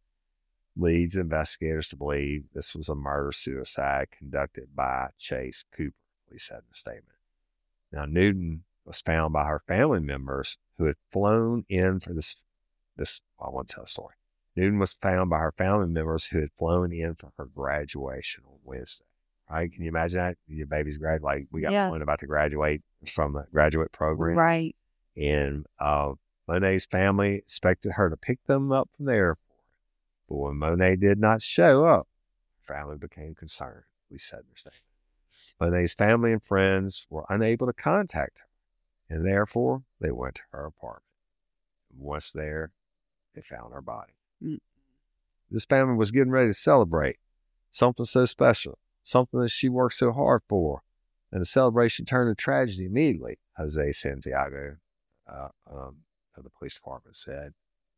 leads investigators to believe this was a murder-suicide conducted by Chase Cooper. Police said in a statement. Now, Newton was found by her family members who had flown in for this. This I want to tell a story. Newton was found by her family members who had flown in for her graduation on Wednesday. Right? Can you imagine that? Your baby's grad, like we got Yeah. one about to graduate from the graduate program, Right. and uh, Monet's family expected her to pick them up from the airport. But when Monet did not show up, her family became concerned. We said in their statement. Monet's family and friends were unable to contact her, and therefore they went to her apartment. Once there, they found her body. Mm. This family was getting ready to celebrate something so special, something that she worked so hard for, and the celebration turned to tragedy immediately, Jose Santiago uh, um, of the police department said.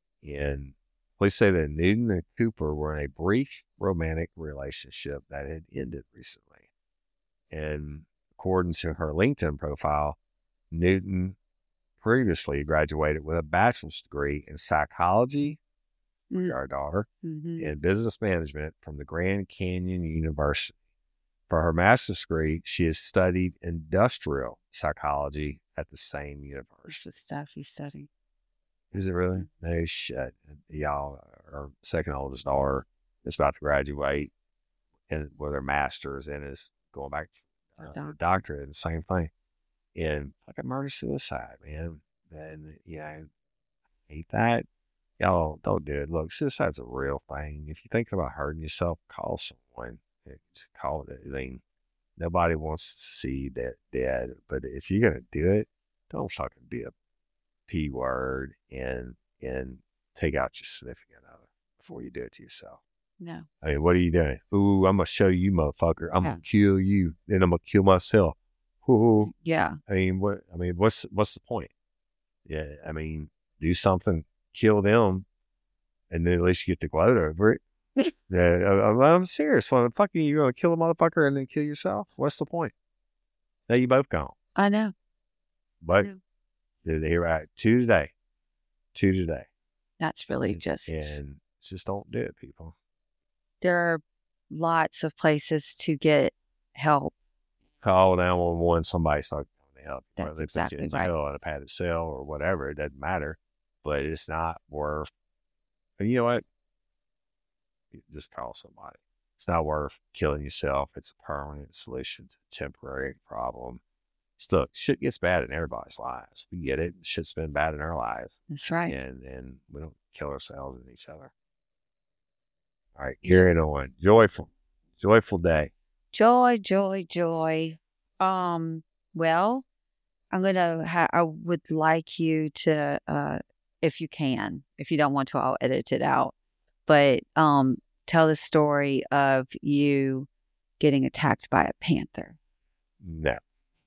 And police say that Newton and Cooper were in a brief romantic relationship that had ended recently. And according to her LinkedIn profile, Newton previously graduated with a bachelor's degree in psychology, Mm. our daughter, Mm-hmm. and business management from the Grand Canyon University. For her master's degree, she has studied industrial psychology at the same What's university. the stuff you study? Is it really? No shit. Y'all, our second oldest daughter is about to graduate and with her master's and is going back to uh, Doctor. doctorate and the same thing. And fucking murder suicide, man. And, you know, hate that. Y'all don't do it. Look, suicide's a real thing. If you're thinking about hurting yourself, call someone. Just call it. I mean, nobody wants to see you dead, dead. But if you're gonna do it, don't fucking be a p word and and take out your significant other before you do it to yourself. No. I mean, what are you doing? Ooh, I'm gonna show you, motherfucker. I'm Yeah. gonna kill you, then I'm gonna kill myself. Ooh. Yeah. I mean, what? I mean, what's what's the point? Yeah, I mean, do something, kill them, and then at least you get the gloat over it. Yeah, I, I'm serious. Well, fucking, you're gonna kill a motherfucker and then kill yourself. What's the point? Now you both gone. I know. But Yeah. they're right. Two today, two today, That's really and, just. and just don't do it, people. There are lots of places to get help. Call nine one one. Somebody's not going to help. That's Whether they exactly put you in right. jail in a padded cell or whatever, it doesn't matter. But it's not worth. And you know what? Just call somebody. It's not worth killing yourself. It's a permanent solution to a temporary problem. Just look, shit gets bad in everybody's lives. We get it. Shit's been bad in our lives. That's right. And and we don't kill ourselves and each other. All right, carrying on. Joyful, joyful day. Joy, joy, joy. Um, well, I'm gonna. Ha- I would like you to, uh, if you can, if you don't want to, I'll edit it out. But um, tell the story of you getting attacked by a panther. No,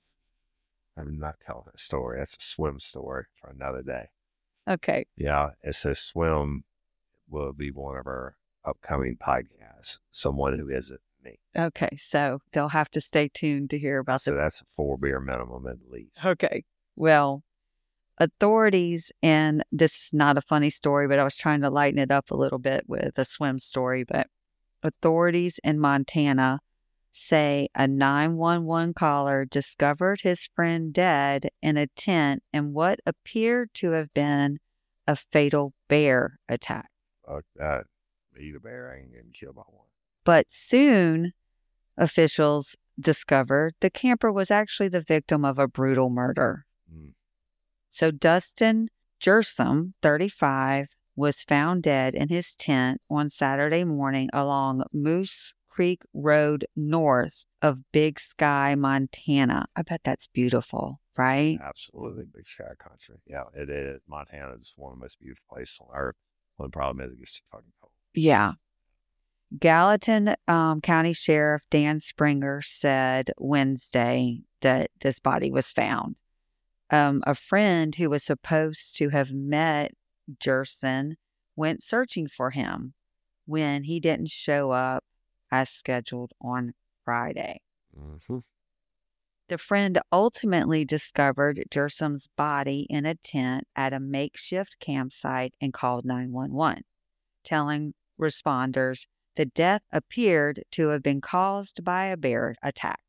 I'm not telling a story. That's a swim story for another day. Okay. Yeah, it's a swim will be one of our upcoming podcasts. Someone who isn't me. Okay. So they'll have to stay tuned to hear about So the. that's a four beer minimum at least. Okay. Well, authorities, and this is not a funny story, but I was trying to lighten it up a little bit with a swim story. But authorities in Montana say a nine one one caller discovered his friend dead in a tent in what appeared to have been a fatal bear attack. Fuck that. Eat a bear, I ain't getting killed by one. But soon, officials discovered the camper was actually the victim of a brutal murder. Mm. So Dustin Jersom, thirty-five, was found dead in his tent on Saturday morning along Moose Creek Road north of Big Sky, Montana. I bet that's beautiful, right? Absolutely. Big sky country. Yeah, it is. Montana is one of the most beautiful places on earth. Well, the problem is it gets too fucking cold. Yeah. Gallatin um, County Sheriff Dan Springer said Wednesday that this body was found. Um, a friend who was supposed to have met Jerson went searching for him when he didn't show up as scheduled on Friday. Mm-hmm. The friend ultimately discovered Jersom's body in a tent at a makeshift campsite and called nine one one, telling responders the death appeared to have been caused by a bear attack.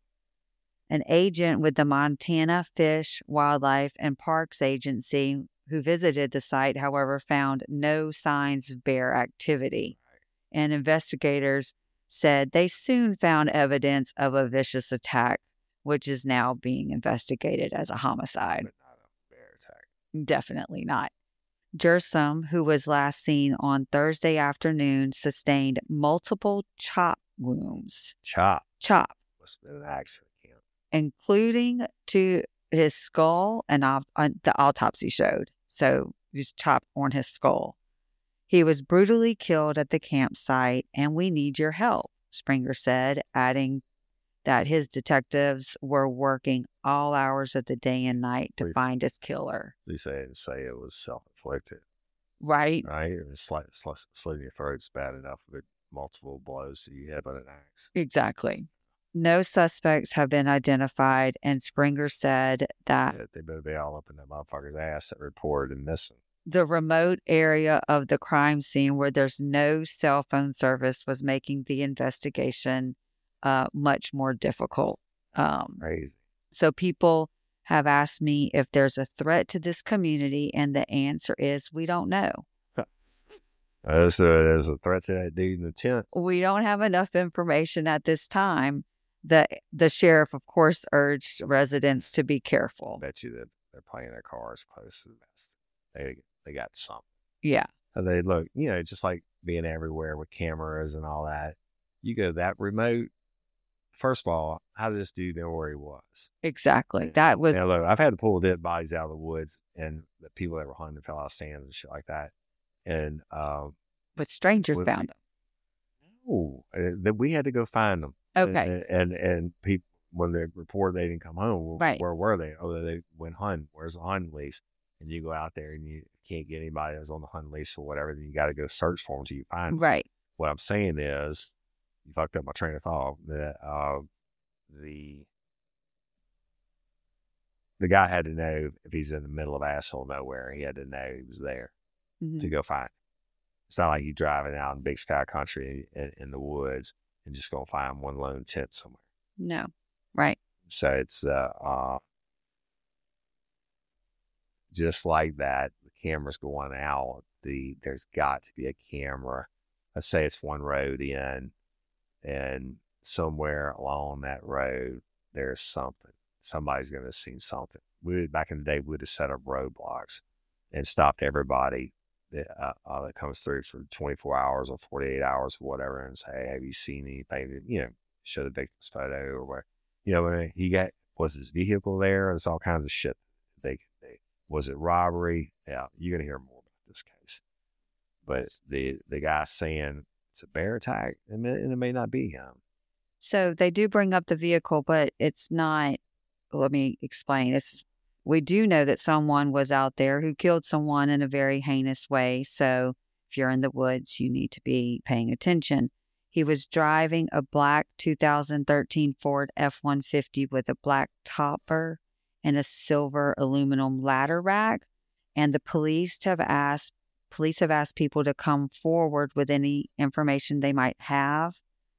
An agent with the Montana Fish, Wildlife, and Parks Agency who visited the site, however, found no signs of bear activity. And investigators said they soon found evidence of a vicious attack, which is now being investigated as a homicide. But not a bear attack. Definitely not. Jersom, who was last seen on Thursday afternoon, sustained multiple chop wounds. Chop. Chop. Must have been an accident. Camp. Including to his skull, and uh, the autopsy showed. So he was chopped on his skull. He was brutally killed at the campsite, and we need your help, Springer said, adding that his detectives were working all hours of the day and night to Wait. find his killer. At least they didn't say it was self-inflicted, Right? right? It was slit, slit, slitting your throat's bad enough with multiple blows to your head with an axe. Exactly. No suspects have been identified, and Springer said that Yeah, they better be all up in that motherfucker's ass that reported and missing. the remote area of the crime scene where there's no cell phone service was making the investigation uh, much more difficult. Um, Crazy. so people have asked me if there's a threat to this community, and the answer is we don't know. There's a, there's a threat to that dude in the tent. We don't have enough information at this time. The, the sheriff, of course, urged residents to be careful. I bet you that they're playing their cards close to the vest. They, they got something. Yeah. And they look, you know, just like being everywhere with cameras and all that. You go that remote. First of all, how did this dude know where he was? Exactly. And, That was, and look, I've had to pull dead bodies out of the woods, and the people that were hunting fell out of stands and shit like that. And um, but strangers when found we- no, uh, that we had to go find them. them. Okay. And and, and people when they reported they didn't come home, well, Right. where were they? Oh, they went hunting. Where's the hunting lease? And you go out there and you can't get anybody that's on the hunting lease or whatever. Then you got to go search for them until you find them. Right. What I'm saying is, you fucked up my train of thought. That uh, the the guy had to know if he's in the middle of asshole nowhere. He had to know he was there Mhm. to go find him. It's not like you driving out in big sky country in, in the woods and just gonna find one lone tent somewhere. No. Right. So it's uh, uh just like that. The camera's going out. The there's got to be a camera. Let's say it's one road in, and somewhere along that road there's something. Somebody's gonna have seen something. We would, back in the day, we would have set up roadblocks and stopped everybody that, uh, uh, that comes through for twenty-four hours or forty-eight hours or whatever, and say, hey, have you seen anything? That, you know, show the victim's photo or where, you know, when he got, was his vehicle there? There's all kinds of shit they could do. Was it robbery? Yeah, you're going to hear more about this case. But the, the guy saying it's a bear attack, and it, and it may not be him. So they do bring up the vehicle, but it's not, let me explain. It's, we do know that someone was out there who killed someone in a very heinous way. So if you're in the woods, you need to be paying attention. He was driving a black two thousand thirteen Ford F one fifty with a black topper and a silver aluminum ladder rack. And the police have asked, police have asked people to come forward with any information they might have.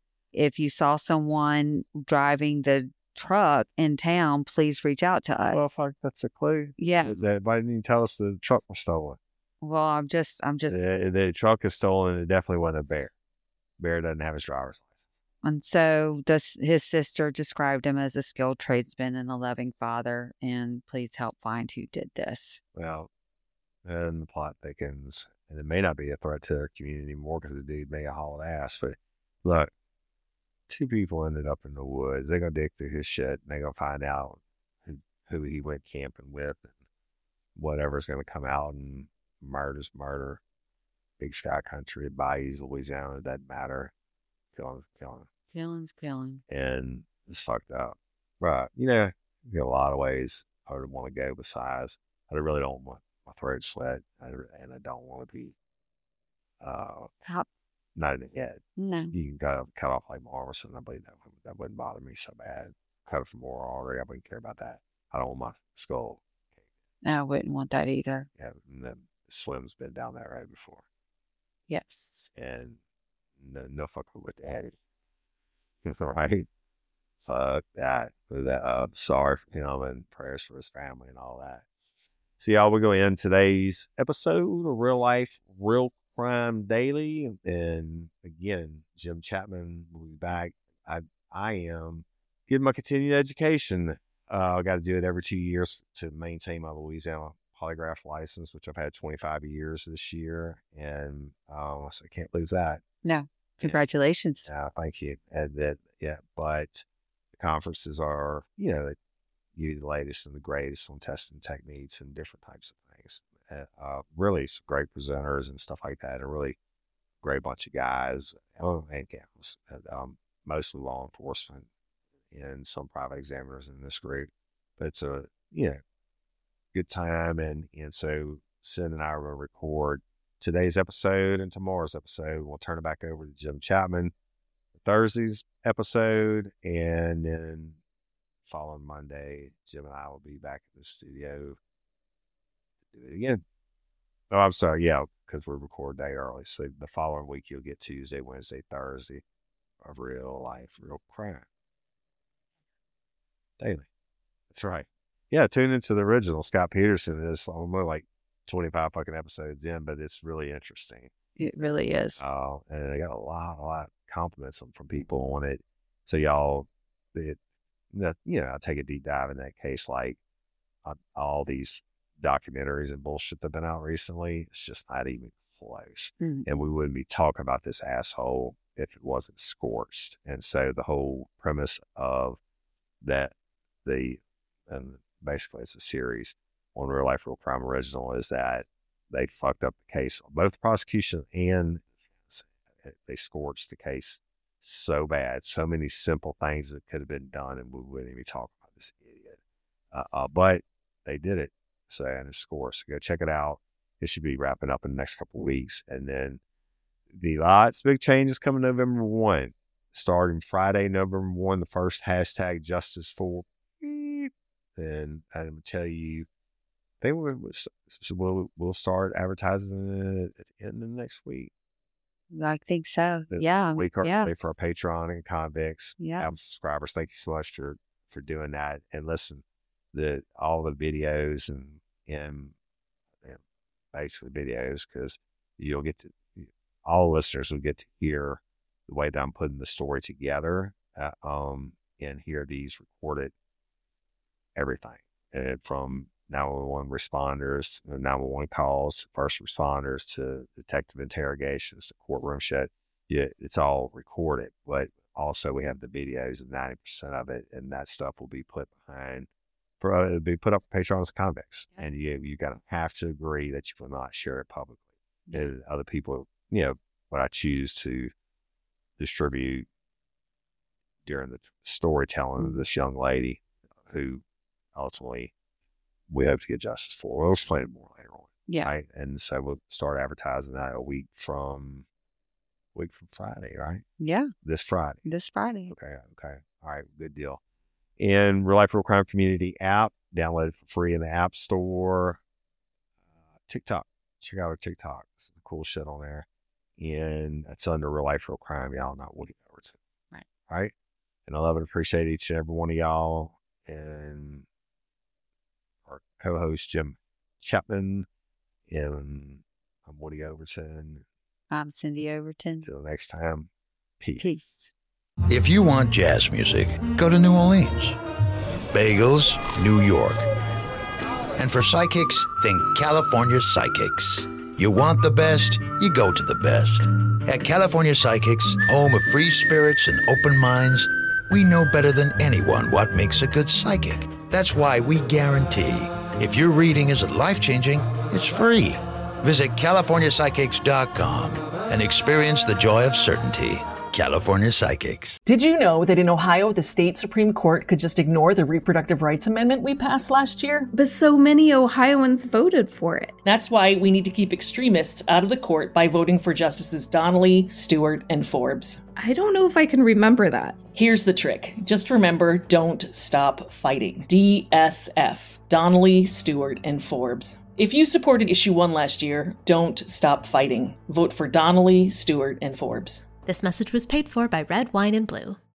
If you saw someone driving the truck in town, please reach out to us. Well, fuck, that's a clue. Yeah. That, why didn't you tell us the truck was stolen? Well, I'm just, I'm just, The, the truck is stolen, and it definitely wasn't a bear. Bear doesn't have his driver's license. and so this, his sister described him as a skilled tradesman and a loving father. And please help find who did this. Well, and the plot thickens, and it may not be a threat to their community anymore because the dude may have hauled ass. But look, two people ended up in the woods. They're gonna dig through his shit, and they're gonna find out who, who he went camping with, and whatever's gonna come out. And murder's murder. Big sky country, bayous, Louisiana, it doesn't matter. Killing, killing. Killing's killing. And it's fucked up. Right. You know, you got a lot of ways I would want to go besides. I really don't want my throat slit, and I don't want to be uh, How, not in the head. no. You can cut, cut off like my arm or something. I believe that, that wouldn't bother me so bad. Cut it from more artery. I wouldn't care about that. I don't want my skull. I wouldn't want that either. Yeah, and then Slim's been down that road before. Yes. And no, no fucking with that. Right? Fuck that. that uh, sorry for him and prayers for his family and all that. So, y'all, we're going to end today's episode of Real Life, Real Crime Daily. And again, Jim Chapman will be back. I I am getting my continued education. Uh, I got to do it every two years to maintain my Louisiana polygraph license, which I've had twenty-five years this year. And um, so I can't lose that. No. Congratulations. Yeah, thank you. And that, yeah, but the conferences are, you know, they give you the latest and the greatest on testing techniques and different types of things. Uh, uh, really some great presenters and stuff like that. A really great bunch of guys, oh, and gals, and, um, mostly law enforcement and some private examiners in this group. But it's a, you know, good time. And, and so Sid and I will record today's episode and tomorrow's episode. We'll turn it back over to Jim Chapman for Thursday's episode, and then following Monday, Jim and I will be back in the studio to do it again. Oh, I'm sorry, yeah, because we're recording day early. So the following week you'll get Tuesday, Wednesday, Thursday of Real Life, Real Crime Daily. That's right. Yeah, tune into the original. Scott Peterson is almost like twenty-five fucking episodes in, but it's really interesting. It really is. Uh, and I got a lot, a lot of compliments from people on it. So y'all, it, that, you know, I take a deep dive in that case, like uh, all these documentaries and bullshit that have been out recently. It's just not even close. Mm. And we wouldn't be talking about this asshole if it wasn't scorched. And so the whole premise of that, the, and basically it's a series on Real Life, Real Crime Original, is that they fucked up the case on both the prosecution and they scorched the case so bad. So many simple things that could have been done, and we wouldn't even talk about this idiot. Uh, uh, but they did it. So, and it's score. So go check it out. It should be wrapping up in the next couple of weeks. And then the lots big changes coming November first. Starting Friday, November first, the first hashtag justice for beep. And I'm going to tell you, I think we'll, we'll, we'll start advertising it at the end of next week. I think so. The Yeah. Week or yeah. for our Patreon and convicts. Yeah. Album subscribers. Thank you so much for, for doing that. And listen, the all the videos and, and, and basically videos, because you'll get to, all listeners will get to hear the way that I'm putting the story together, uh, um, and hear these recorded everything. And from nine one one responders, nine one one calls, first responders, to detective interrogations, to courtroom shit. Yeah, it's all recorded, but also we have the videos of ninety percent of it, and that stuff will be put behind, for, uh, it'll be put up for Patreon as convicts. Yeah. And you, you got to have to agree that you will not share it publicly. Yeah. And other people, you know, what I choose to distribute during the storytelling of this young lady who ultimately we hope to get justice for. We'll explain it more later on. Yeah. Right. And so we'll start advertising that a week from week from Friday, right? Yeah. This Friday. This Friday. Okay. Okay. All right. Good deal. And Real Life Real Crime Community app, download it for free in the App Store. Uh, TikTok. Check out our TikTok. Some cool shit on there. And it's under Real Life Real Crime. Y'all not Woody Overton. Right. Right. And I love and appreciate each and every one of y'all. And our co-host Jim Chapman, and I'm Woody Overton. I'm Cindy Overton. Until next time, peace. Peace. If you want jazz music, go to New Orleans. Bagels, New York. And for psychics, think California Psychics. You want the best, you go to the best. At California Psychics, home of free spirits and open minds, we know better than anyone what makes a good psychic. That's why we guarantee if your reading isn't life-changing, it's free. Visit California Psychics dot com and experience the joy of certainty. California Psychics. Did you know that in Ohio, the state Supreme Court could just ignore the reproductive rights amendment we passed last year? But so many Ohioans voted for it. That's why we need to keep extremists out of the court by voting for Justices Donnelly, Stewart, and Forbes. I don't know if I can remember that. Here's the trick. Just remember, don't stop fighting. D S F. Donnelly, Stewart, and Forbes. If you supported Issue one last year, don't stop fighting. Vote for Donnelly, Stewart, and Forbes. This message was paid for by Red Wine and Blue.